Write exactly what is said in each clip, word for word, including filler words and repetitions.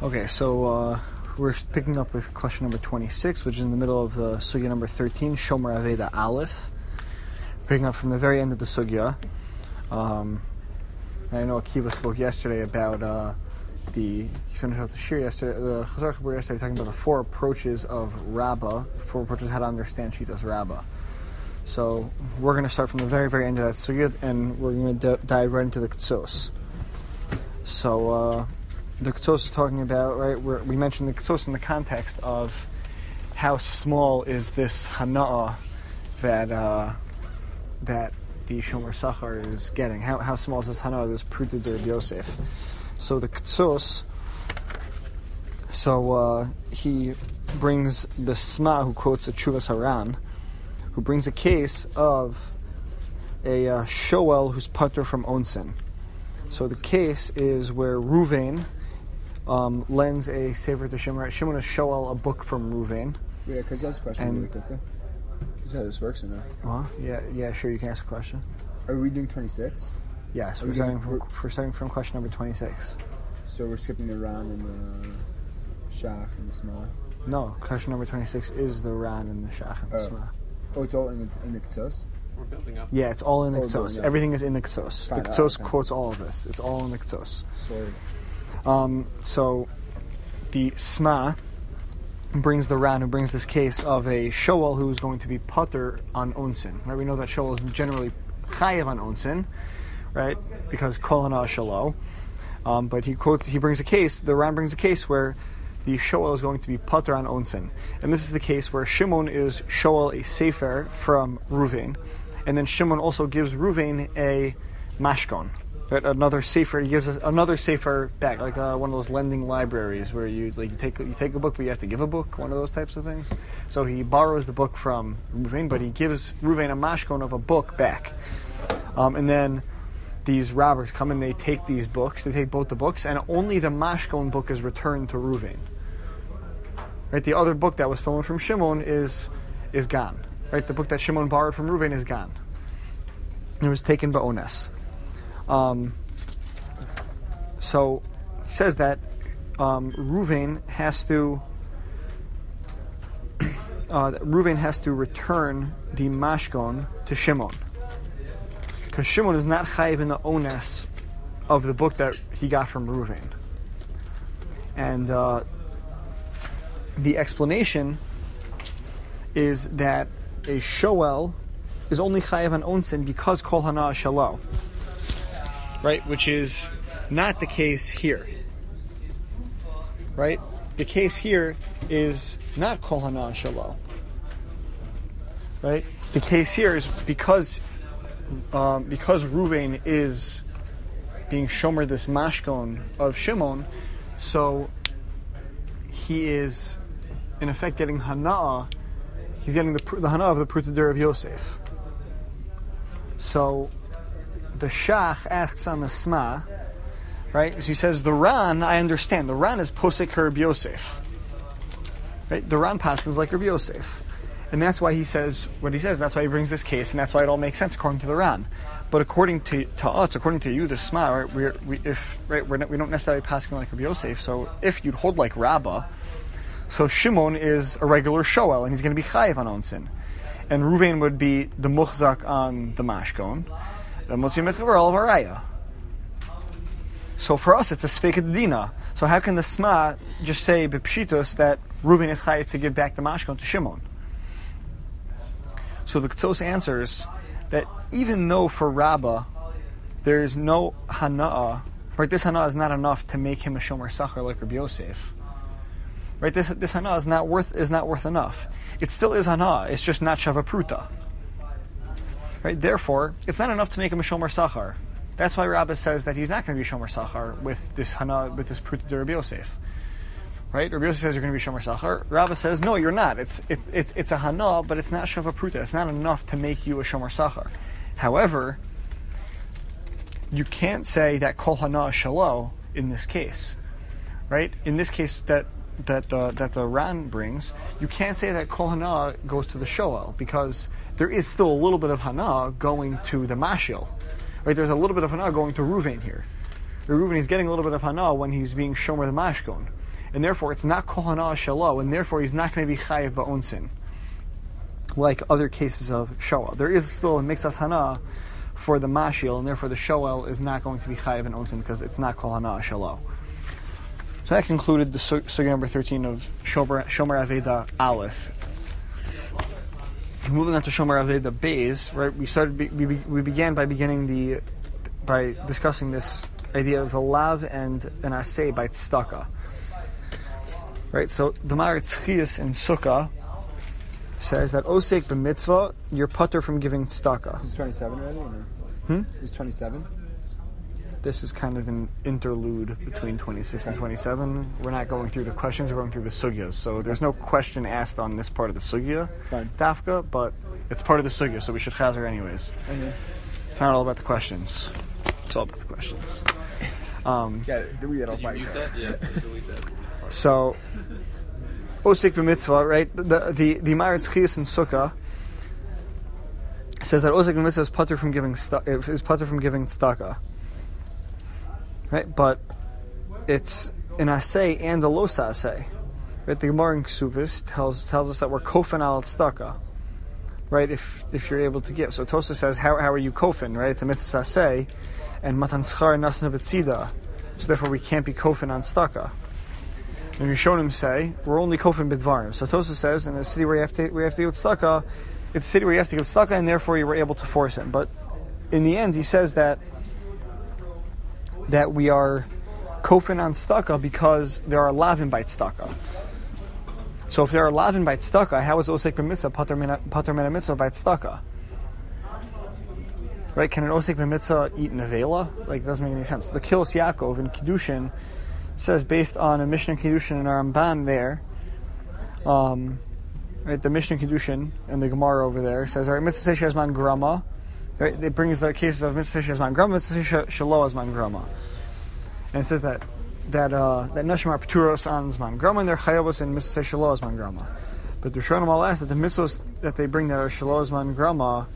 Okay, so uh, we're picking up with question number twenty-six, which is in the middle of the sugya number thirteen, Shomer Aveda Aleph. Picking up from the very end of the sugya. Um, I know Akiva spoke yesterday about uh, the, he finished off the shir yesterday, the Chazar Chabur yesterday, talking about the four approaches of Rabbah, four approaches how to understand Shitas Rabbah. So we're going to start from the very, very end of that sugya, and we're going to d- dive right into the Ketzos. So, uh, the Ketzos is talking about, right, we're, we mentioned the Ketzos in the context of how small is this Hana'ah that uh, that the Shomer Sachar is getting. How how small is this Hana'ah, this Pruta de Rabbi Yosef? So the Ketzos, so uh, he brings the Sma, who quotes a Chuvas Haran, who brings a case of a uh, Shoel who's putter from Onsen. So the case is where Ruvain Um, lends a sefer to Shimon. Shimon is Shoel a book from Ruvain. Yeah, because that's a question. And, is that how this works or no? Well, yeah, yeah, sure. You can ask a question. Are we doing twenty-six? Yes, Are we're we starting doing, from we're starting from question number twenty-six. So we're skipping the Ran and the Shach and the Small. No, question number twenty-six is the Ran and the Shach and the Oh. Sma. Oh, it's all in the in the Ketzos? We're building up. Yeah, it's all in the Oh, Ketzos. yeah. Everything is in the Ketzos. Fine, The oh, Ketzos okay. quotes all of this. It's all in the Ketzos. Sorry. Um, so the Sma brings the Ran, who brings this case of a Shoel who is going to be putter on Onsen. Right? We know that Shoel is generally chayev on Onsen, right? Because Kol Hana Shalo. Um, but he quotes, he brings a case, the Ran brings a case where the Shoel is going to be putter on Onsen. And this is the case where Shimon is Shoel a sefer from Ruvain. And then Shimon also gives Ruvain a mashkon. Right, another sefer. He gives us another sefer back, like uh, one of those lending libraries where you like you take you take a book, but you have to give a book. One of those types of things. So he borrows the book from Ruvain, but he gives Ruvain a mashkon of a book back. Um, and then these robbers come and they take these books. They take both the books, and only the mashkon book is returned to Ruvain. Right, the other book that was stolen from Shimon is is gone. Right, the book that Shimon borrowed from Ruvain is gone. It was taken by Ones. Um, so he says that um, Ruvain has to uh, that Ruvain has to return the mashkon to Shimon, because Shimon is not chayiv in the ones of the book that he got from Ruvain. And uh, the explanation is that a shoel is only chayiv on onsen because kol hana shalo. Right, which is not the case here. Right? The case here is not Kol Hana Shalo. Right? The case here is because um, because Ruvain is being shomer this mashkon of Shimon, so he is in effect getting Hana. He's getting the the Hana of the Pruta of Yosef. So the Shach asks on the Sma, right? So he says, the Ran, I understand. The Ran is posek Rabbi Yosef. Right? The Ran paskins like Rabbi Yosef. And that's why he says what he says. That's why he brings this case, and that's why it all makes sense according to the Ran. But according to, to us, according to you, the Sma, right, we're, we, if, right, we're not, we don't necessarily paskin like Rabbi Yosef. So if you'd hold like Rabbah, so Shimon is a regular Shoel, and he's going to be chayiv on Onsen. And Ruvain would be the muchzak on the mashkon. So for us, it's a sfeikat dina. So how can the Sma just say b'pshitos that Ruvain is chayiv to give back the mashkon to Shimon? So the Ketzos answers that even though for Rabbah there is no hana'ah, right? This hana'ah is not enough to make him a shomer sachar like Rabbi Yosef. Right? This this hana'ah is not worth is not worth enough. It still is hana'ah. It's just not shava pruta. Right? Therefore, it's not enough to make him a shomer sachar. That's why Rabbah says that he's not going to be shomer sachar with this hana, with this pruta de Rabbi Yosef. Right? Rabbi Yosef says you're going to be shomer sachar. Rabbah says no, you're not. It's it, it it's a hana, but it's not shava pruta. It's not enough to make you a shomer sachar. However, you can't say that kol hana shalo in this case. Right? In this case, that that the that the Ran brings, you can't say that kol hana goes to the shoel because there is still a little bit of hana going to the mashil. Right? There's a little bit of hana going to Ruvain here. Ruvain is getting a little bit of hana when he's being shomer the mashkon. and therefore it's not kol hana shelo, and therefore he's not going to be chayiv ba'onsin, like other cases of shoel. There is still a mixas hana for the mashil, and therefore the shoel is not going to be chayiv in onsin because it's not kol hana shelo. So that concluded the sugya number thirteen of Shomer, Shomer Aveda Aleph. Moving on to Shomer Aveda Beis, right? We started. We, we began by beginning the by discussing this idea of the lav and an asay by tzedakah. Right. So the Maharitz Chias in Sukkah says that osek b'mitzvah, you're putter from giving tzedakah. Is twenty-seven already? Or no? Hmm. Is twenty-seven? This is kind of an interlude between twenty-six and twenty-seven. We're not going through the questions, we're going through the sugyas. So there's no question asked on this part of the sugya, Fine. dafka, but it's part of the sugya, so we should chazer anyways. Okay. It's not all about the questions. It's all about the questions. Um, Yeah, delete it. I'll Did you fight mute that. that? Yeah, delete that. so, osik b'mitzvah, right? The the the Maharitz Chias in Sukkah says that osik b'mitzvah is putter from giving sta- is putter from giving tzedakah. Right, but it's an asay and a los asay. Right, the Gemara in Ksubis tells tells us that we're kofin al tzedakah. Right, if if you're able to give. So Tosa says, how how are you kofin? Right, it's a mitzvah asay, and matan schar nasna b'tzida. So therefore, we can't be kofin on tzedakah. And Rishonim say we're only kofin b'dvarim. So Tosa says, in a city where you have to we have to give tzedakah, it's a city where you have to give tzedakah, and therefore you were able to force him. But in the end, he says that. that we are kofin on tzedakah because there are lavin by tzedakah. So if there are lavin by tzedakah, how is osek b'mitzvah pater min mitzvah by tzedakah? Right? Can an osek b'mitzvah eat nevela? Like, it doesn't make any sense. The Kilos Yaakov in Kiddushin says, based on a Mishnah Kiddushin in our Ramban there, um, right, the Mishnah Kiddushin and the Gemara over there says, all right, mitzvah shezman grama. Right, it brings the cases of mitzvah shezman grama, mitzvah shelo zman grama, and it says that that uh, that nashim are pturos on zman grama and they're chayavos in mitzvah shelo zman grama. But the Rishonim all ask that the mitzvahs that they bring that are shelo zman grama,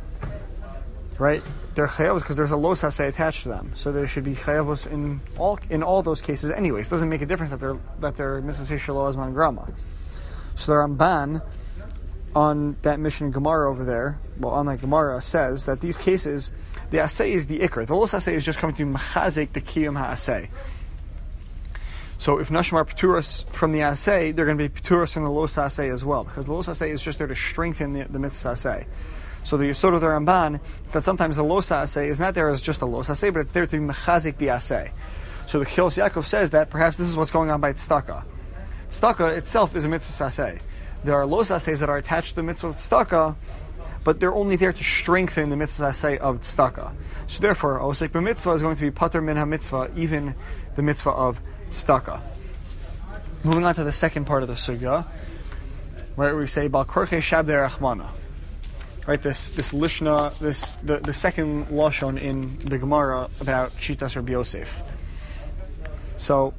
right, they're chayavos because there's a los hasei attached to them, so there should be chayavos in all in all those cases. Anyways, it doesn't make a difference that they're that they're mitzvah shelo zman grama. So the Ramban on that Mishnah Gemara over there, well, on that Gemara, says that these cases, the asay is the ikr. The los asay is just coming to mechazik the kiyum ha'asay. So if nashim are pturos from the asay, they're going to be pturos from the los asay as well, because the los asay is just there to strengthen the, the mitzvah asay. So the yesod of the Ramban is that sometimes the los asay is not there as just a los asay, but it's there to be mechazik the asay. So the Kilos Yaakov says that perhaps this is what's going on by tzedakah. Tzedakah itself is a mitzvah asay. There are los asays that are attached to the mitzvah of tzedakah, but they're only there to strengthen the mitzvah asay of tzedakah. So therefore, osek b'mitzvah is going to be pater min ha-mitzvah, even the mitzvah of tzedakah. Moving on to the second part of the sugya, where we say bal korchei shabdei rachmana. Right, this this lishna, this the, the second lashon in the Gemara about Shitas Rabbi Yosef. So,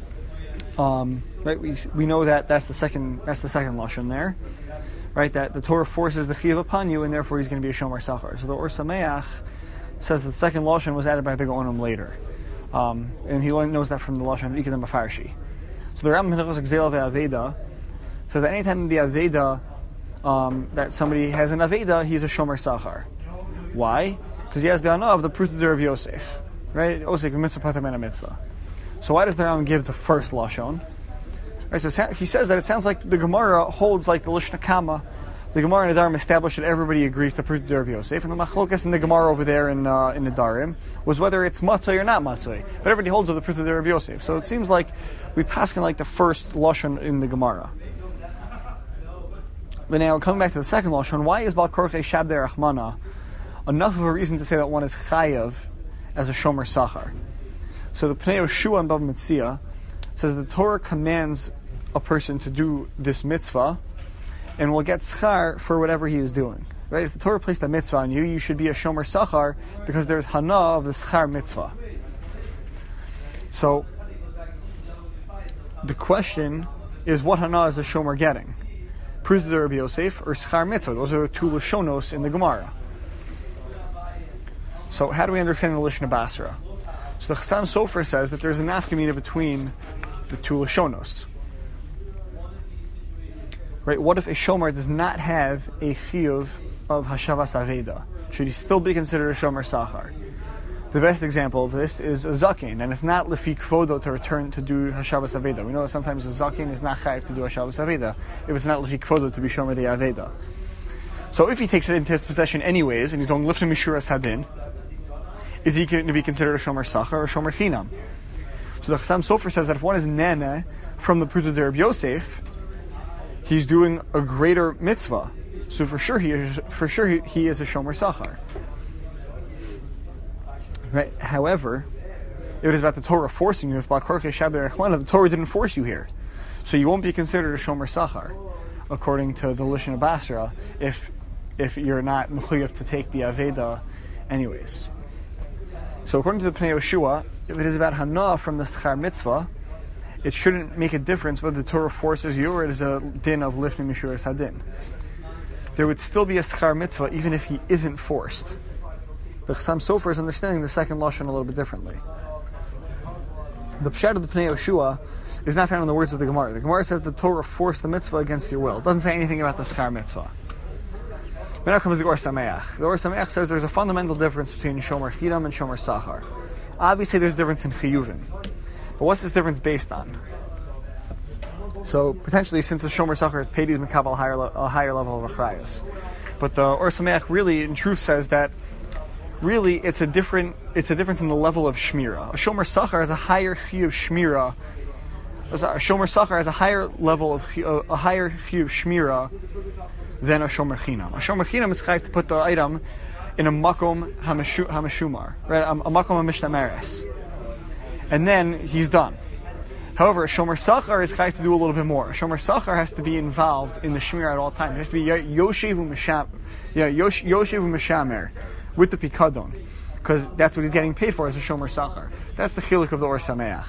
um, right, we we know that that's the second that's the second lashon there, right? That the Torah forces the chiyuv upon you, and therefore he's going to be a shomer sachar. So the Or Sameach says that the second lashon was added by the Gaonim later, um, and he knows that from the lashon of Ikadam Afarshi. So the Rambam Hilchos Gzeila ve'Aveda says that anytime the Aveda um, that somebody has an Aveda, he's a shomer sachar. Why? Because he has the ana of the Pruta de Rabbi Yosef, right? Osek b'mitzvah pater min mitzvah. So why does the Rambam give the first lashon? Right, so he says that it sounds like the Gemara holds like the Lishna Kama. The Gemara in Nedarim established that everybody agrees to Pruta de Rabbi Yosef, and the Machlokas in the Gemara over there in uh, in Nedarim was whether it's matzoi or not matzoi. But everybody holds of the Pruta de Rabbi Yosef. So it seems like we pass in like the first lashon in the Gemara. But now coming back to the second lashon, why is Bal Korchei Shabdei Rachmana enough of a reason to say that one is chayav as a shomer sachar? So the Pnei Yoshua and Bava Metzia says that the Torah commands a person to do this mitzvah and will get schar for whatever he is doing. Right? If the Torah placed a mitzvah on you, you should be a shomer sachar because there's hana of the schar mitzvah. So the question is, what hana is the shomer getting? Pruta de Rabbi Yosef or schar mitzvah? Those are the two lashonos in the Gemara. So how do we understand the Lishna Basra? So the Chassam Sofer says that there's a nafkamina between the two lashonos. Right? What if a shomer does not have a chiyuv of hashavas aveda? Should he still be considered a shomer sachar? The best example of this is a zakin, and it's not lefi kvodo to return to do hashavas aveda. We know that sometimes a zakin is not chayiv to do hashavas aveda if it's not lefi kvodo to be shomer the aveda. So if he takes it into his possession anyways, and he's going lifting mishuras hadin, is he going to be considered a shomer sachar or a shomer chinam? So the Chassam Sofer says that if one is nene from the Pruta de Reb Yosef, he's doing a greater mitzvah. So for sure he is, for sure he, he is a shomer sachar. Right? However, if it is about the Torah forcing you, if the Torah didn't force you here, so you won't be considered a shomer sachar, according to the Lishon Basra, if if you're not mechuyev to take the aveda, anyways. So according to the Pnei Yoshua, if it is about hana from the schar mitzvah, it shouldn't make a difference whether the Torah forces you or it is a din of lifting mishuras hadin. There would still be a schar mitzvah even if he isn't forced. The Chassam Sofer is understanding the second lashon a little bit differently. The pshat of the Pnei Yoshua is not found in the words of the Gemara. The Gemara says the Torah forced the mitzvah against your will. It doesn't say anything about the schar mitzvah. But now comes the Or Sameach. The Or Sameach says there's a fundamental difference between Shomer Chidam and Shomer Sachar. Obviously there's a difference in Chiyuvin. But what's this difference based on? So potentially, since the Shomer Sachar is paid, he's Mekabel a higher, a higher level of Achrayas. But the Or Sameach really, in truth, says that really it's a different it's a difference in the level of Shmira. A Shomer Sachar has a higher Chiyuv Shmira. A Shomer Sachar has a higher level of a higher Chiyuv Shmira than a Shomer Chinam. A Shomer Chinam is chayiv to put the item in a makom hameshumar, right? A, a makom hamishtameres, and then he's done. However, a Shomer Sachar is chayiv to do a little bit more. A Shomer Sachar has to be involved in the Shmir at all times. It has to be Yoshevu Misham, yeah, Yoshevu Mishamer with the Pikadon, because that's what he's getting paid for as a Shomer Sachar. That's the chiluk of the Or Sameach.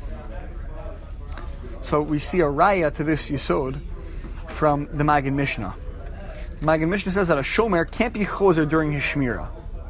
So we see a raya to this yisod from the Magen Mishnah. The Magen Mishnah says that a shomer can't be choser during his shmira.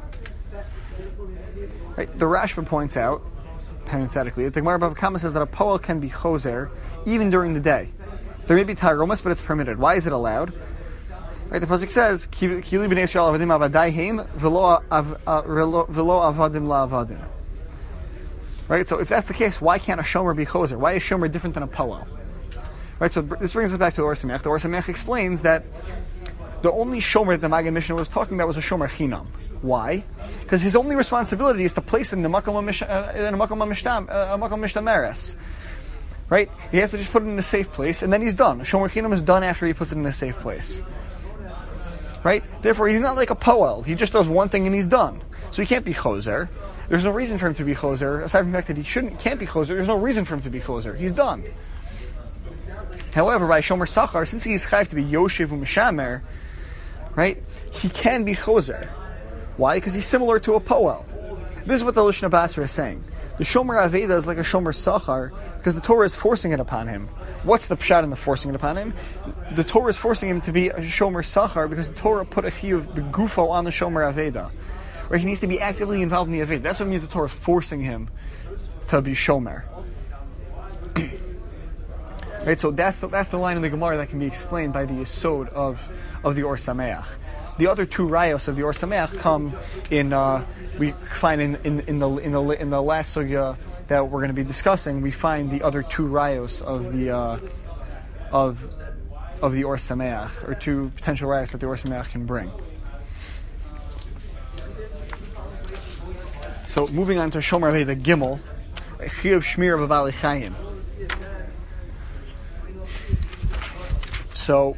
Right? The Rashba points out, parenthetically, that the Gemara Bava Kama says that a poel can be choser even during the day. There may be taromas, but it's permitted. Why is it allowed? Right? The pasuk says, "Kili b'nei Yisrael avadim avadayim v'lo avadim la avadim." Right? So if that's the case, why can't a shomer be choser? Why is shomer different than a poel? Right? So this brings us back to the Or Sameach. The Or Sameach explains that the only shomer that the Magen Mishnah was talking about was a shomer chinam. Why? Because his only responsibility is to place it in the makom mishtameres. Right? He has to just put it in a safe place, and then he's done. A shomer chinam is done after he puts it in a safe place. Right? Therefore, he's not like a poel. He just does one thing and he's done. So he can't be choser. There's no reason for him to be choser. Aside from the fact that he shouldn't, can't be choser, there's no reason for him to be choser. He's done. However, by Shomer Sachar, since he is chayiv to be Yoshev u'Mishamer, right, he can be choser. Why? Because he's similar to a poel. This is what the Lishna Basra is saying. The Shomer Aveda is like a Shomer Sachar because the Torah is forcing it upon him. What's the pshat in the forcing it upon him? The Torah is forcing him to be a Shomer Sachar because the Torah put a chiyuv begufo on the Shomer Aveda. Right? He needs to be actively involved in the Aveda. That's what it means the Torah is forcing him to be Shomer. Right, so that's the, that's the line in the Gemara that can be explained by the yesod of, of the Or Sameach. The other two rayos of the Or Sameach come in uh, we find in, in, in the in the in the last sugya that we're going to be discussing. We find the other two rayos of the uh, of of the Or Sameach, or two potential rayos that the Or Sameach can bring. So moving on to Shomer Aveda Gimel, Chiyuv Shmir B'Bali Chayim. So,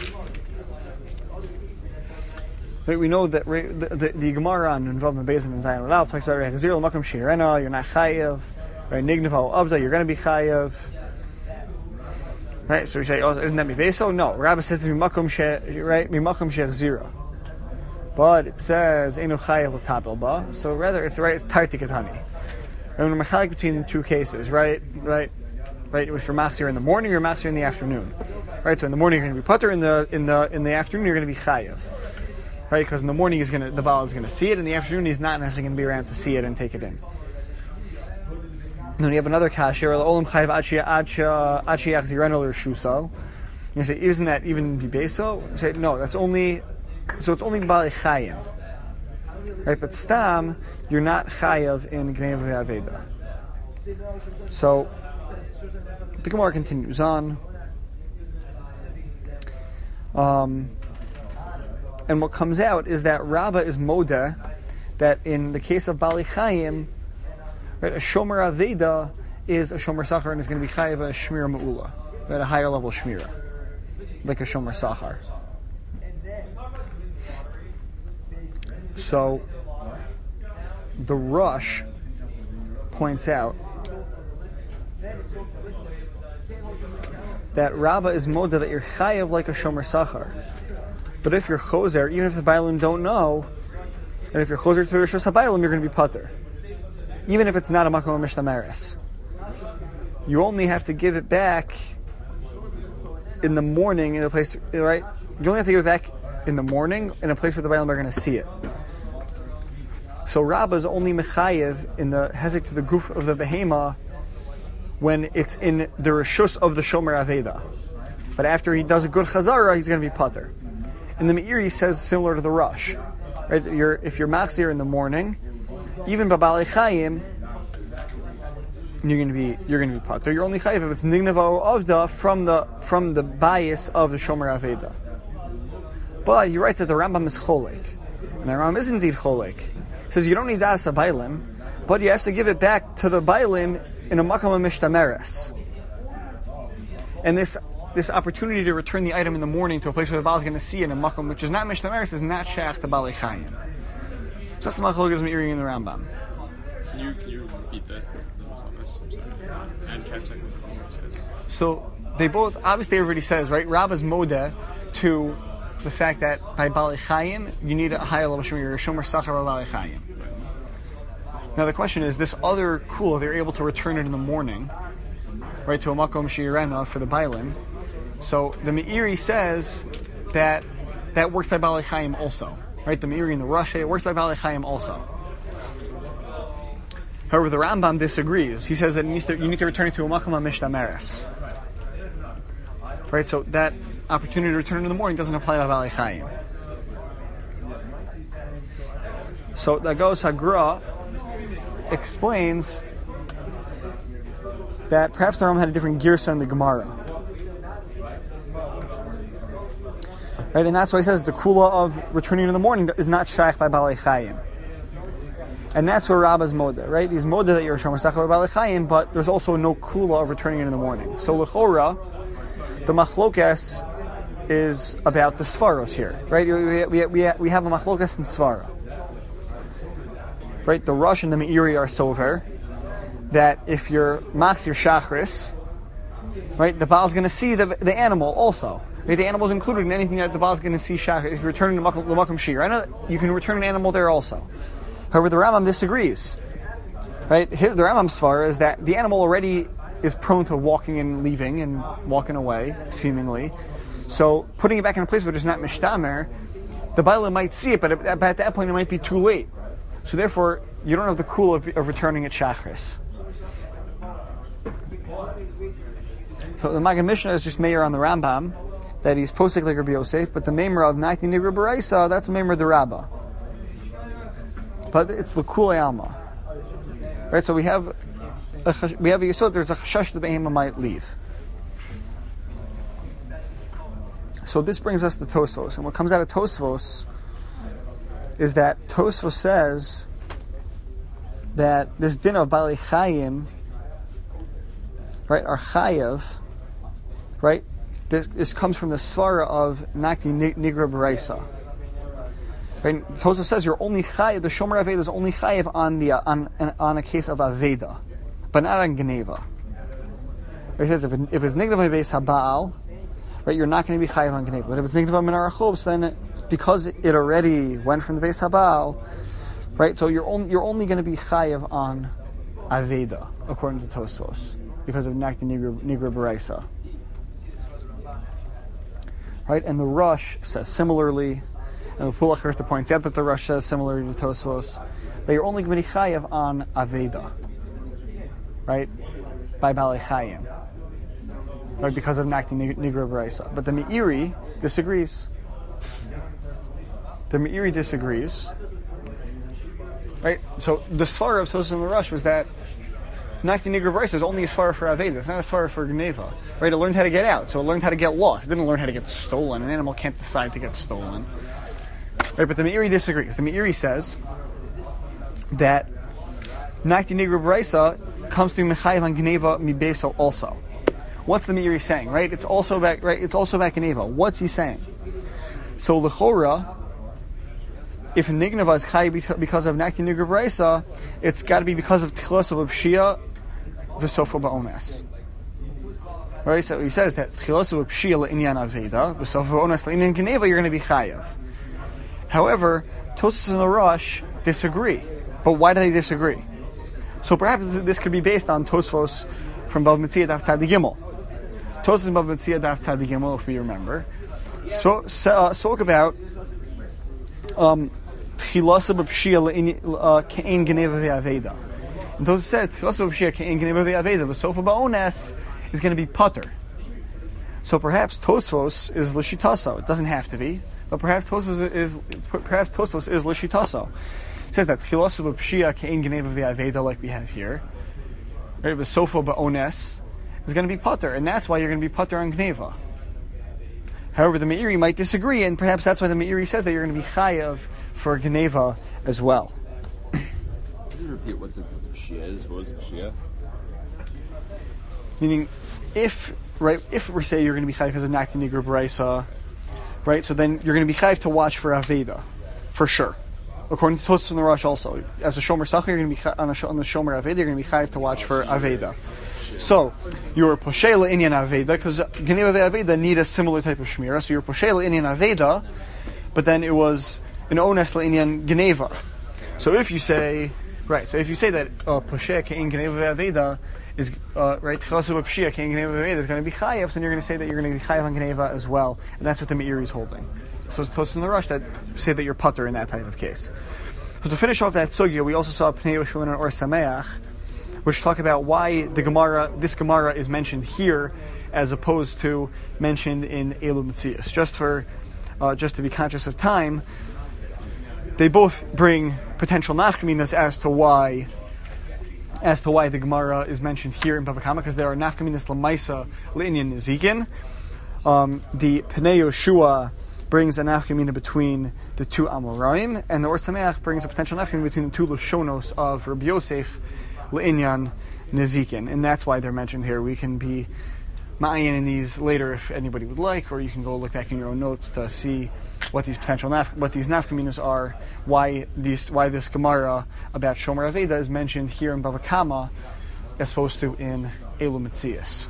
right, we know that the, the, the Gemara on involvement Bezin and Zion Al talks about Chazir L'Makom Shirena, you're not Chayev, right? Nignevo Avza, you're going to be Chayev, right? So we say, oh, isn't that Mibeso? No, Rabbi says to Mimakom She, right? Mimakom Shechzira, but it says Einu Chayev L'Tabel Ba. So rather, it's right. It's Tartik Etani. And we're mechalik between two cases, right? Right. Right, if you're machzir in the morning, you're machzir in the afternoon. Right, so in the morning you're going to be putter, in the in the in the afternoon you're going to be chayev. Right, because in the morning he's going to the baal is going to see it, in the afternoon he's not necessarily going to be around to see it and take it in. then you have another kasher, olam chayiv achi yachzirenu l'shuso. You say, isn't that even bibeso? You say, no, that's only, so it's only bali chayim. Right, but stam, you're not chayav in gneva ve'aveda. So, the Gemara continues on. Um, and what comes out is that Rabbah is modeh, that in the case of Bali Chayim, right, a Shomer Aveda is a Shomer Sachar and is going to be Chayav a Shmira Ma'ula, at a higher level Shmira, like a Shomer Sachar. So, the Rush points out that Rabbah is modeh that you're Chayav like a Shomer Sachar. But if you're Choser, even if the Bailim don't know, and if you're Choser to the Rishus HaBailim, you're going to be Pater. Even if it's not a Makom HaMishtameres. You only have to give it back in the morning in a place, right? You only have to give it back in the morning in a place where the Bailim are going to see it. So Rabbah is only Mechayev in the Hezek to the Guf of the Behema when it's in the Rishus of the Shomer Aveda. But after he does a good Chazara, he's going to be Pater. And the Meiri says similar to the Rush. Right? You're, if you're Machzir in the morning, even Babali Chayim, you're going to be you're going to be Pater. You're only Chayiv if it's Nignava Avda from the from the bias of the Shomer Aveda. But he writes that the Rambam is Cholek. And the Rambam is indeed Cholek. He says you don't need Das Bailim, but you have to give it back to the Bailim in a Makam Mishtameres. And this this opportunity to return the item in the morning to a place where the Baal is going to see it in a Makam which is not Mishtameres is not Shach to Balei Chayim. So that's the Machlokes Meiri in the Rambam. Can you, can you repeat that? I'm sorry. And catch that what says. So they both, obviously everybody says, right, Rabbah's modeh to the fact that by Balei Chayim you need a higher level Shomer, a Shomer Sachar Balei Chayim. Now the question is, this other kula, they're able to return it in the morning, right, to a Makom Shirena for the Bailim. So the Meiri says that that works by Balei Chayim also. Right, the Meiri and the Rashi, it works by Balei Chayim also. However, the Rambam disagrees. He says that it needs to, you need to return it to a Makam HaMishtameres. Right, so that opportunity to return it in the morning doesn't apply to Balei Chayim. So that goes Hagra explains that perhaps the Rambam had a different girsa in the Gemara. Right, and that's why he says the kula of returning in the morning is not shaykh by Balei Chayim. And that's where Rabbah's modeh, right? He's modeh that you're a Shomer Sachar by Balei Chayim, but there's also no kula of returning it in the morning. So l'chora, the machlokes is about the svaros here, right? We, we, we, we have a machlokes in svara. Right, the Rush and the Meiri are sover that if you're Machzir Shachris, right, the Baal's going to see the the animal also. Right, the animal's included in anything that the Baal's going to see Shachris. If you're returning to the Makam Shir, I know that you can return an animal there also. However, the Rambam disagrees. Right, His, the Rambam's svara is that the animal already is prone to walking and leaving and walking away, seemingly. So putting it back in a place where there's not mishtamer, the Baila might see it, but at, at that point it might be too late. So therefore, you don't have the cool of, of returning at Shachris. So the Maggid Mishnah is just mayor on the Rambam, that he's posik like Rabbi Yosef, but the Meimer of Nakti Nigra Baraisa, that's a Meimer de Rabbah. But it's the Kule Alma. Right, so we have a, we have a Yisod, there's a Chashash the Behema might leave. So this brings us to Tosfos, and what comes out of Tosfos is that Tosfos says that this din of Balei Chayim, right, are Chayav, right, this, this comes from the Svara of Nakti Nigra Baraisa. Right, Tosfos says you're only Chayav, the Shomer Aveda is only Chayav on the uh, on on a case of Aveda, but not on Geneva. Right, he says if, it, if it's Nigdav Beis HaBaal, right, you're not going to be Chayav on Geneva. But if it's Nigdav Min HaRachov, then it, because it already went from the Beis HaBaal, right, so you're only, you're only going to be Chayav on Aveda, according to Tosfos, because of Nakti Nigra, Nigra Baraisa. Right, and the Rush says similarly, and the Pulach Hertha points out that the Rush says similarly to Tosfos, that you're only going to be Chayav on Aveda. right, by Balei Chayim, right, because of Nakti Nigra B'Raisa. But the Meiri disagrees. The Meiri disagrees. Right? So the Svara of Tosfos and Rush was that Nakti Nigra B'Raisa is only a Svara for Aveda. It's not a Svara for Gneva. Right? It learned how to get out. So it learned how to get lost. It didn't learn how to get stolen. An animal can't decide to get stolen. Right? But the Meiri disagrees. The Meiri says that Nakti Nigra B'Raisa comes through Mechayiv on Gneva Mibeso also. What's the Meiri saying? Right? It's also back. Right? It's also back Gneva. What's he saying? So L'chora, if Nignava is Chai because of Nakti Nigra B'Raisa, it's got to be because of Tchilas of Pshia V'Sofa Ba'ones. Right? So he says that Tchilas of Pshia L'Inyan Aveda V'Sofa Ba'ones L'Inyan Gneva, you're going to be Chayav. However, Tosfos and the Rosh disagree. But why do they disagree? So perhaps this could be based on Tosfos from Bava Metzia Daf Tzadi Gimel. Tosfos and Bava Metzia Daf Tzadi Gimel, if we remember, spoke, uh, spoke about um, Tchilasa b'pshia ke'en geneva ve'aveda. And Tosfos says Tchilasa b'pshia ke'en geneva ve'aveda. V'sofa ba'ones is going to be putter. So perhaps Tosfos is l'shitaso. It doesn't have to be, but perhaps Tosfos is perhaps Tosfos is l'shitaso. It says that Tchilasa b'pshia ke'en geneva ve'aveda, like we have here. Right? V'sofa ba'ones is going to be putter, and that's why you're going to be putter on gneva. However, the Meiri might disagree, and perhaps that's why the Meiri says that you're going to be chayav for gneva as well. Could you repeat what the, what the pshia is? What was the pshia? Meaning, if right, if we say you're going to be chayav because of Nakti Nigra B'Raisa, right? So then you're going to be chayav to watch for aveda, for sure. According to Tosfos and the Rosh, also as a shomer sacha, you're going to be on, a, on the shomer aveda. You're going to be chayav to watch for aveda. So you're poshela inyan aveda because geneva ve'aveda need a similar type of shmira. So you're poshela inyan aveda, but then it was an ones inyan geneva. So if you say right, so if you say that uh, posheh kein geneva ve'aveda is uh, right, chasu b'pshia kein geneva ve'aveda is going to be chayav, then you're going to say that you're going to be chayav on geneva as well, and that's what the Meiri is holding. So it's Tosfos in the Rush that say that you're putter in that type of case. So to finish off that sugya, we also saw Pnei Yoshua and Or Sameach, which talk about why the Gemara, this Gemara is mentioned here as opposed to mentioned in Elu Metzias. Just for, uh, just to be conscious of time, they both bring potential nafkaminas as to why, as to why the Gemara is mentioned here in Bava Kama, because there are nafkaminas lamaisa le'inyan nezikin. Um, the Pnei Yoshua brings a nafkamina between the two Amoraim, and the Or Sameach brings a potential nafkamina between the two Lashonos of Rabbi Yosef Le'inyan Nezikin, and that's why they're mentioned here. We can be ma'ayin in these later if anybody would like, or you can go look back in your own notes to see what these potential naf- what these nafkaminas are, why these why this Gemara about Shomer Aveda is mentioned here in Bava Kama as opposed to in Elu Metzias.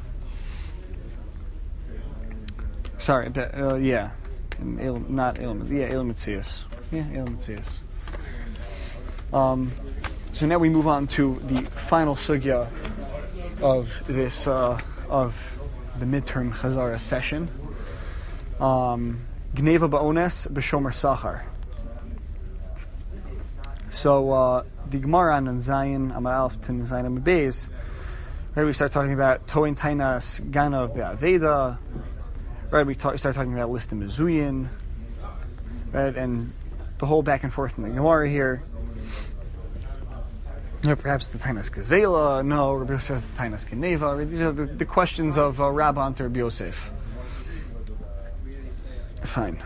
Sorry, uh, yeah, in El, not Elu, yeah, Elu Metzias, yeah, Elu Metzias. Um. So now we move on to the final sugya of this uh, of the midterm Chazara session. Um, Gneva ba'ones b'shomer sachar. So uh, the Gemara on Zayin Amar Aleph to Zayin Amar Beis, right? We start talking about Toin Tainas Ganav be'Aveda. Right? We talk, start talking about Listim Mezuyin, right? And the whole back and forth in the Gemara here. Or perhaps the Tainas Gazela, no, Rabbi Yosef says the Tainas Geneva. These are the, the questions of uh, Rabban to Rabbi Yosef. Fine.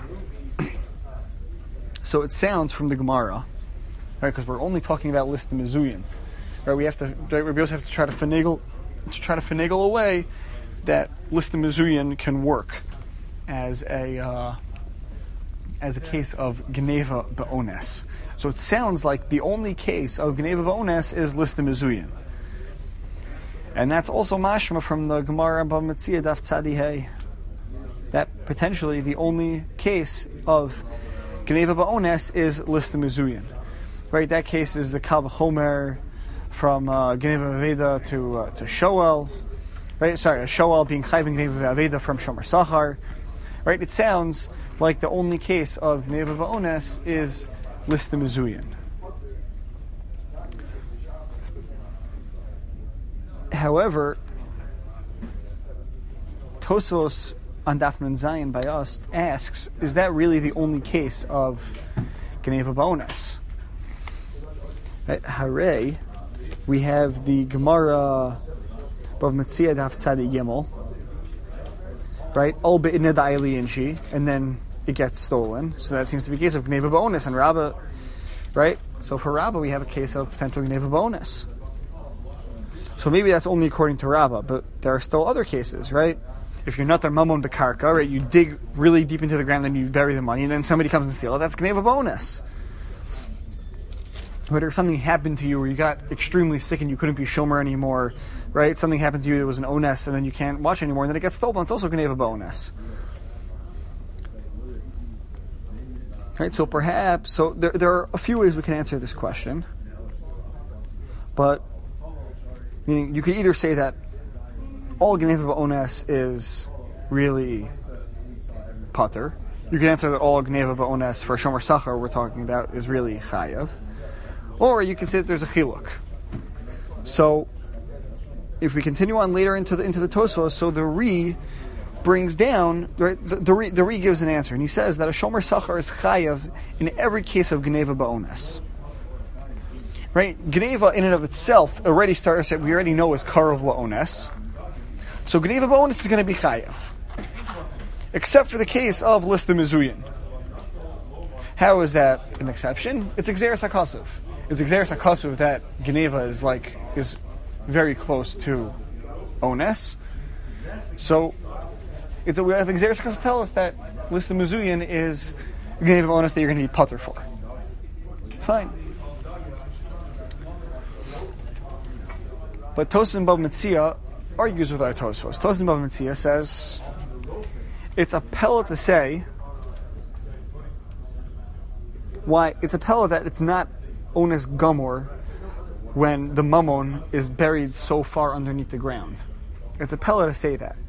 So it sounds from the Gemara, right? Because we're only talking about Listim Mezuyin, right? We have to, right, Rabbi Yosef has to try to finagle, to try to finagle away that Listim Mezuyin can work as a uh, as a case of Geneva Ba'ones. So it sounds like the only case of Geneva Ba'ones is Listim Mezuyin. And that's also mashma from the Gemara Bava Metzia Daf Tzadi Hey. That potentially the only case of Geneva Ba'ones is Listim Mezuyin. Right, that case is the Kal V'chomer from uh, Geneva Aveda to uh, to Shoel. Right, sorry, Shoel being Chayv in Geneva Aveda from Shomer Sachar. Right, it sounds like the only case of Geneva Ba'ones is Listim Mezuyin. However, Tosfos on Daf Nun Zayin by us asks, is that really the only case of Geneva Bonus? At Hare, we have the Gemara of Metzia Daf Tzadi Gimel, right? All be'idna da'ili inshi, and then it gets stolen. So that seems to be a case of Geneva Bonus. And Rabbah, right? So for Rabbah, we have a case of potential Geneva Bonus. So maybe that's only according to Rabbah, but there are still other cases, right? If you're not their mamon bekarka, right, you dig really deep into the ground and you bury the money, and then somebody comes and steals it, that's Geneva Bonus. Whether something happened to you where you got extremely sick and you couldn't be shomer anymore, right? Something happened to you, it was an ones, and then you can't watch anymore, and then it gets stolen, it's also Geneva Bonus. Right, so perhaps, so there, there are a few ways we can answer this question, but meaning you could either say that all Geneva Ba'ones is really pater. You can answer that all Geneva Ba'ones for Shomer Sachar we're talking about is really Chayav. Or you can say that there's a Chiluk. So, if we continue on later into the into the Tosfos, so the Ri brings down, right, the, the, Ri, the Ri gives an answer, and he says that a Shomer Sachar is Chayav in every case of Geneva Ba'ones. Right? Geneva in and of itself already starts, we already know is Karav La'ones. So Geneva Ba'ones is going to be Chayav. Except for the case of Lista Mizuyin. How is that an exception? It's Exeris HaKasuv. It's Exeris HaKasuv that Geneva is like, is very close to Ones. So, it's a, we have Exeris HaKasuv tell us that Lista Mizuyin is Geneva Ba'ones that you're going to be putter for. Fine. But Tosin Bab Metzia argues with our Tosfos. Tosin Bab Metzia says it's a pella to say why it's a pella that it's not Ones Gomor when the mammon is buried so far underneath the ground. It's a pella to say that.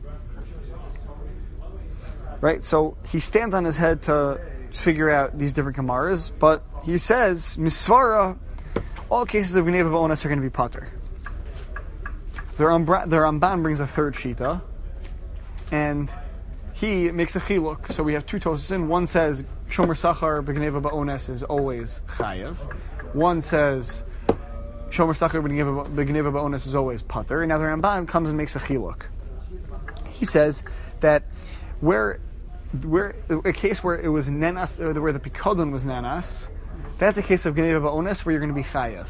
Right? So he stands on his head to figure out these different Gemaras, but he says, Misvara, all cases of Geneva Ba'ones are going to be pater. The Ramban, the Ramban brings a third shita, and he makes a chiluk. So we have two tosasin. One says Shomer Sachar b'Geneva Ba'ones is always chayav. One says Shomer Sachar b'Geneva Ba'ones is always pater. And now the Ramban comes and makes a chiluk. He says that where, where a case where it was nenas, where the pikadon was nenas, that's a case of Geneva Ba'ones where you're going to be chayav.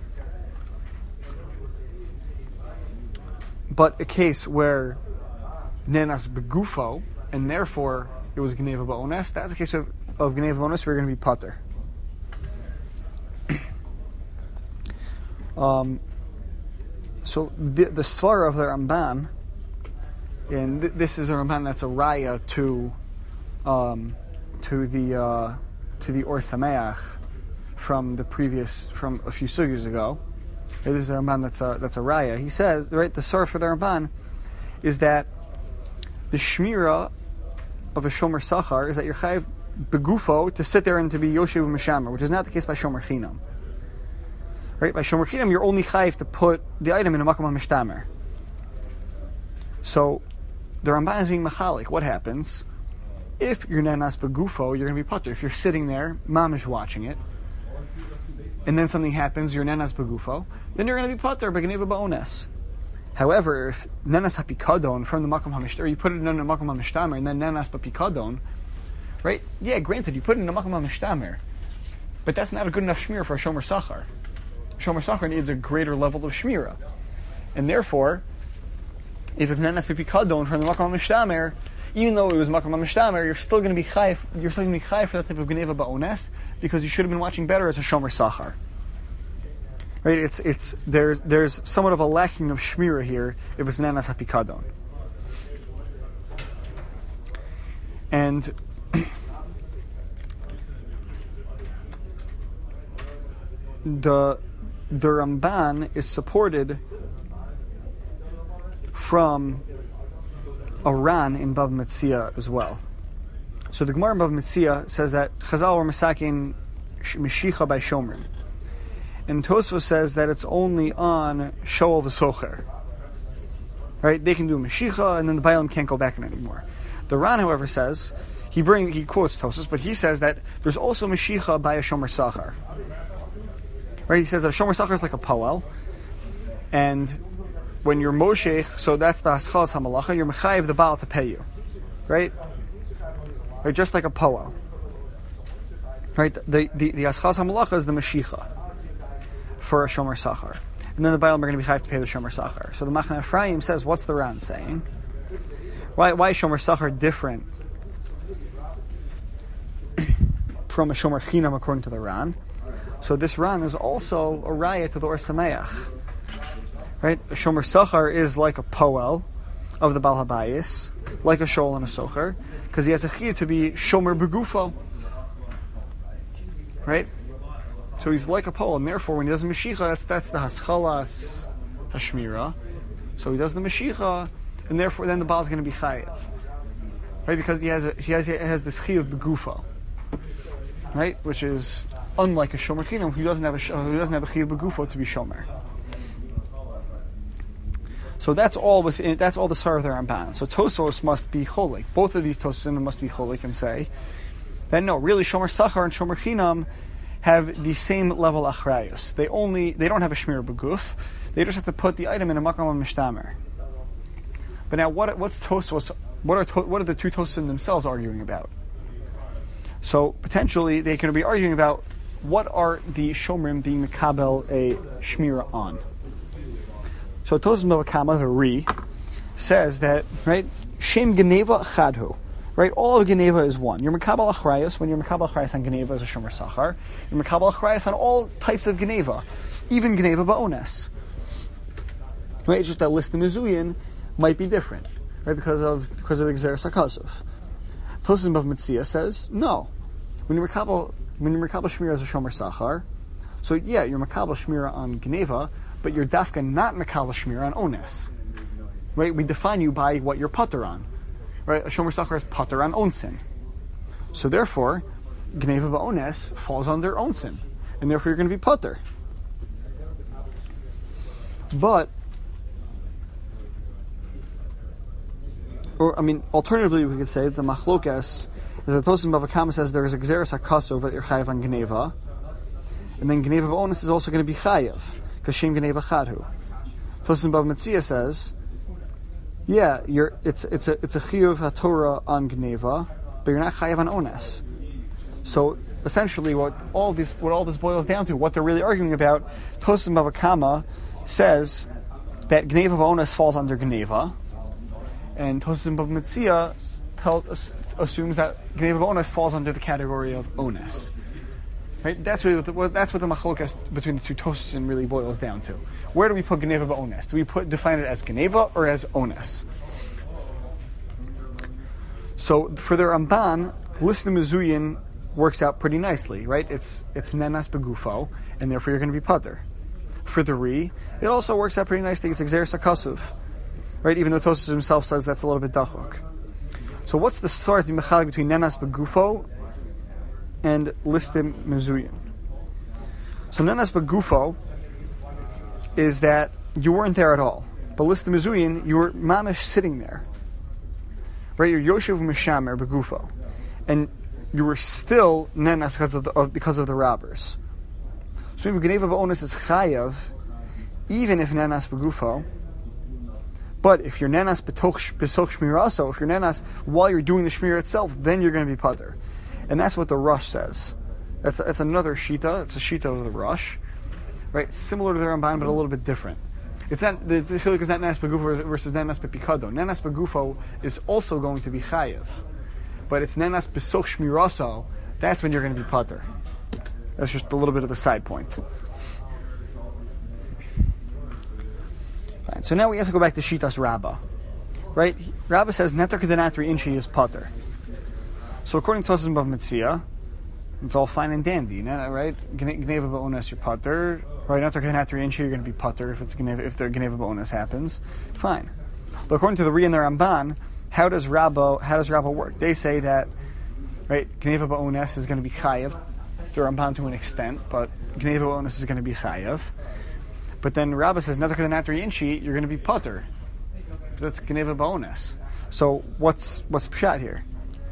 But a case where nenas begufo, and therefore it was Geneva Ba'ones, that's a case of, of Geneva Ba'ones where you're going to be pater. um, so the, the svara of the Ramban, and th- this is a Ramban that's a raya to um, to the uh, to the Or Sameach from the previous from a few sugyas ago. This is a Ramban that's a, that's a raya. He says, right, the source for the Ramban is that the shmira of a Shomer Sachar is that you're chayiv begufo to sit there and to be Yoshev Mishamer, which is not the case by Shomer Chinam. Right, by Shomer Chinam, you're only chayiv to put the item in a makom HaMishtamer. So, the Ramban is being machalik. What happens? If you're nenas begufo, you're going to be pater. If you're sitting there, mom is watching it, and then something happens, you're nenas begufo, then you're going to be pater b'Geneva Ba'ones. However, if nenas hapikadon from the makom hamishtamer, you put it in the makom hamishtamer, and then nenas b'pikadon, right? Yeah, granted, you put it in the makom hamishtamer, but that's not a good enough shmira for a shomer sachar. Shomer sachar needs a greater level of shmira, and therefore, if it's nenas b'pikadon from the makom hamishtamer, even though it was makom hamishtamer, you're still going to be chayv. You're still going to be chayv for that type of Geneva Ba'ones because you should have been watching better as a shomer sachar. Right? It's it's there's there's somewhat of a lacking of shmira here if it's nenas hapikadon. And the the Ramban is supported from a Ran in Bava Metzia as well. So the Gemara in Bava Metzia says that Chazal were masakin Meshicha by Shomer. And Tosfos says that it's only on Shoel v'Socher. right? They can do Mashicha, and then the Bailam can't go back in anymore. The Ran, however, says, he bring he quotes Tosfos, but he says that there's also Mashicha by a Shomer Sachar. Right? He says that a Shomer Sachar is like a Poel, and when you're Moshech, so that's the Haschalas HaMalacha, you're Mechayiv the Baal to pay you. Right? Right? Just like a Poel. Right? The the, the Haschalas HaMalacha is the Mashicha for a Shomer Sachar. And then the Bailam are going to be chayiv to pay the Shomer Sachar. So the Machane Ephraim says, what's the Ran saying? Why, why is Shomer Sachar different from a Shomer Chinam according to the Ran? So this Ran is also a raya to the Or Sameach. Right? A Shomer Sachar is like a Poel of the Baal HaBayis, like a Shol and a Socher, because he has a chiyuv to be Shomer Begufo. Right? So he's like a Poel, and therefore when he does the Mashicha, that's that's the Haschalas Hashmira. So he does the Mashicha, and therefore then the Baal is going to be chayiv, right? Because he has a, he has he has this chiyuv begufo, right? Which is unlike a Shomer Chinam, who doesn't have a who doesn't have a chiyuv begufo to be Shomer. So that's all within that's all the sar of the Ramban. So Tosfos must be cholik. Both of these Tosfos must be cholik and say that no, really Shomer Sachar and Shomer Chinam have the same level achrayus. They only they don't have a shmir beguf. They just have to put the item in a makom mishtamer. But now, what what's Tosfos? What are to, what are the two Tosfos themselves arguing about? So potentially they can be arguing about what are the shomrim being mekabel a shmira on. So Tosfos Bava the Ri, says that right shem geneva chadhu. Right, all of Geneva is one. You're Mekabel Achrayas, when you're Mekabel Achrayas on Geneva as a Shomer Sachar. You're Mekabel Achrayas on all types of Geneva, even Geneva Ba'ones. Right, it's just that list of Mizuyin might be different, right, because of because of the Gzeres HaKasuf. Tosfos Bava Metzia says, no. When you're Mekabel, when you're Mekabel Shmira as a Shomer Sachar, so yeah, you're Mekabel Shmira on Geneva, but you're Dafka not Mekabel Shmira on Ones. Right, we define you by what you're Pater on. Right, a Shomer Sachar is Pater on Onsin. So therefore, Geneva Ba'ones falls under Onsin. And therefore you're going to be Pater. But, or I mean, alternatively we could say the Machlokas is that Tosfos Bava Kama says there is a Gzeres HaKasov that you're Chayav on Geneva. And then Geneva Ba'ones is also going to be Chayav, because Shem Geneva Chadhu. Tosfos Bava Metzia says, yeah, you're. It's it's a it's a chiyuv haTorah on Geneva, but you're not chayav on Ones. So essentially, what all this what all this boils down to, what they're really arguing about, Tosfos Bava Kama says that Geneva Ones falls under Geneva, and Tosfos Bava Metzia tells assumes that Geneva Ones falls under the category of Ones. Right? That's really what the, that's what the machlokas between the two Tosfos really boils down to. Where do we put Geneva Ba'ones? Do we put define it as Geneva or as Ones? So for the Ramban, list of Mizuyin works out pretty nicely, right? It's it's Nenas Begufo, and therefore you're going to be Pater. For the Ri, it also works out pretty nicely. It's Gzeres HaKasuf, right? Even though Tosfos himself says that's a little bit dachok. So what's the start between Nenas Begufo and listim Mizuyin? So Nenas Begufo is that you weren't there at all. But listim Mizuyin, you were mamish sitting there. Right? You're Yoshev Mishamer Begufo. And you were still Nenas because of the, of, because of the robbers. So maybe Geneva Ba'ones is Chayav, even if Nenas Begufo. But if you're Nenas Besoch Shmiraso, if you're Nenas while you're doing the Shmir itself, then you're going to be Pater. And that's what the Rush says. That's that's another Shita. It's a Shita of the Rush, right? Similar to the Ramban, but a little bit different. It's not the Chilik is not Nenas Begufo versus Nenas Bepikado. Nenas Begufo is also going to be Chayev, but it's Nenas Besoch Shmiraso. That's when you're going to be Pater. That's just a little bit of a side point. Right, so now we have to go back to Shitas Rabbah, right? Rabbah says Netar Kedanatri Inchi is Pater. So according to Tosfos Bava Metzia, it's all fine and dandy, right? Geneva Ba'ones, you're Pater. Right? Netar Kedanatri Inchi, you're going to be Pater if it's Geneva, if the Geneva Ba'ones happens. Fine. But according to the Ri and the Ramban, how does Rabbah how does Rabbah work? They say that right, Geneva Ba'ones is going to be Chayev, the Ramban to an extent, but Geneva Ba'ones is going to be Chayev. But then Rabbah says Netar Kedanatri Inchi, you're going to be Pater. That's Gneva Ba'ones. So what's what's pshat here?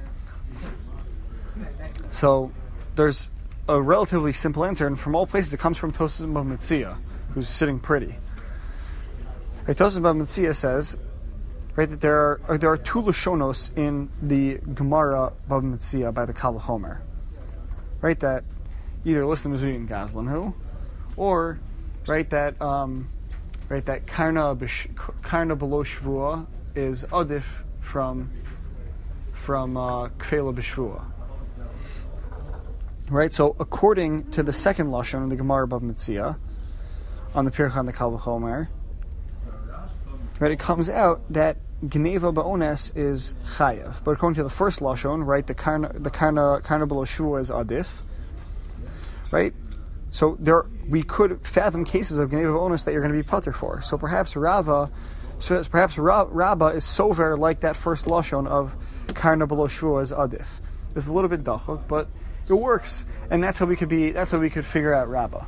So there's a relatively simple answer, and from all places it comes from Tosfos Bava Metzia, who's sitting pretty. Right, Tosfos Bava Metzia says, right, that there are or there are two lashonos in the Gemara Bava Metzia by the Kal V'chomer. Right, that either listen to Mizui and Gazlan who, or right that um, right that Karna Bish, Karna below Shvua is Adif from from uh, Kfela B'Shvua. Right, so according to the second lashon in the Gemara Bava Metzia, on the Pircha and the Kal V'chomer, right, it comes out that Gneva Ba'ones is Chayav, but according to the first lashon, right, the Karna the Karna Karna below Shvua is Adif. Right, so there we could fathom cases of Gneva Ba'ones that you're going to be pater for. So perhaps Rava, so perhaps Ra, Rabba is so very like that first lashon of Karna below Shvua is Adif. It's a little bit dachuk, but it works, and that's how we could be. That's how we could figure out Rabba.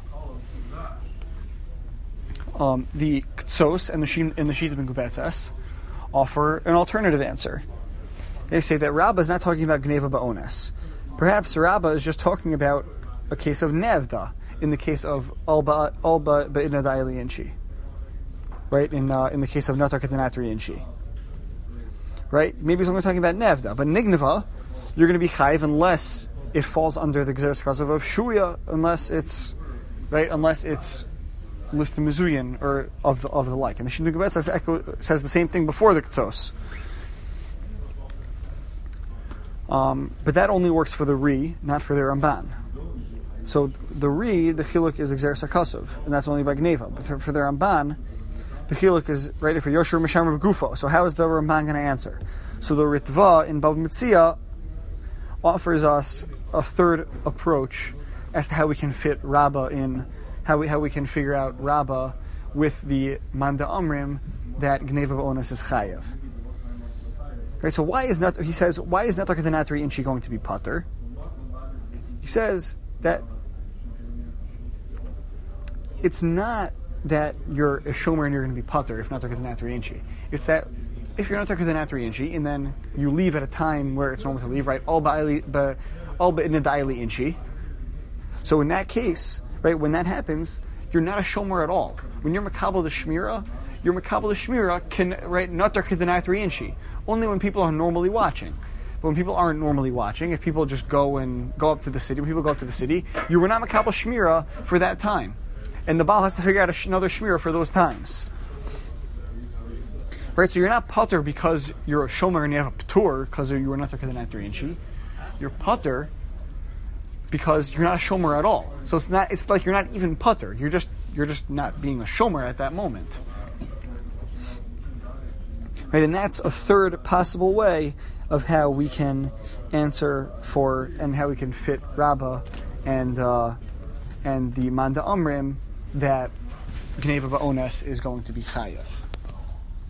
Um, the Ktsos and the Shim and the Shita ben Kubetzes offer an alternative answer. They say that Rabba is not talking about Gneva Ba'ones. Perhaps Rabba is just talking about a case of Nevda in the case of Alba Alba Be'idna Da'ili Inchi. Right, in uh, in the case of Natar Ketanatri Inchi. Right, maybe he's only talking about Nevda, but Nigneva, you're going to be chayiv unless it falls under the Gzeres Chazav of Shuya, unless it's right, unless it's list the Mizuyin or of the of the like. And the Shita ben Kubetzes says, says the same thing before the Ktsos. Um, but that only works for the Ri, not for the Ramban. So the Ri, the Chiluk is Gzeres HaKasav, and that's only by Gneva. But for, for the Ramban, the Chiluk is right for Yoshur Mishamar B'Gufo. So how is the Ramban going to answer? So the Ritva in Bava Metzia offers us a third approach as to how we can fit Rabbah in, how we how we can figure out Rabbah with the Manda Amrim that Gneva Ba'ones is Chayav. Right. So why is not he says why is Natar Ketanatri Inchi going to be pater? He says that it's not that you're a shomer and you're going to be pater if Natar Ketanatri Inchi. It's that if you're Natar Ketanatri Inchi and then you leave at a time where it's normal to leave, right? All ba'idna da'ili Inchi. So in that case, right, when that happens, you're not a shomer at all. When you're makabel the shmira, you're makabel the shmira can right Natar Ketanatri Inchi. Only when people are normally watching. But when people aren't normally watching, if people just go and go up to the city, when people go up to the city, you were not makabel shmira for that time. And the Baal has to figure out another shmira for those times. Right, so you're not pater because you're a shomer and you have a patur because you were Natar Ketanatri Inchi. You're pater because you're not a shomer at all. So it's not. It's like you're not even pater. You're just you're just not being a shomer at that moment. Right, and that's a third possible way of how we can answer for and how we can fit Rabbah and uh, and the Manda Amrim that Gneva Ba'ones is going to be Chayav.